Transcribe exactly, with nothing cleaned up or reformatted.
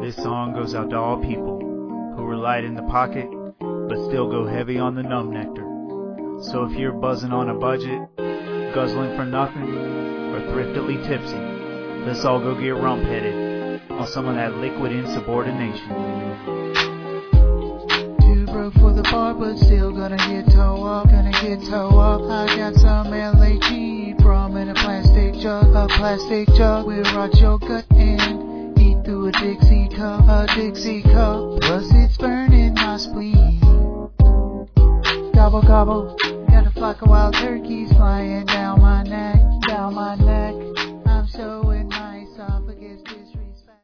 This song goes out to all people who are light in the pocket, but still go heavy on the numb nectar. So if you're buzzing on a budget, guzzling for nothing, or thriftily tipsy, let's all go get rump-headed on some of that liquid insubordination. Too broke for the bar, but still gonna get toe up, gonna get toe up. I got some L A G rum in a plastic jug, a plastic jug. We'll rot your gut and eat through a Dixie cup, a Dixie cup. Plus it's burning my spleen. Gobble gobble, got a flock of wild turkeys flying down my neck, down my neck.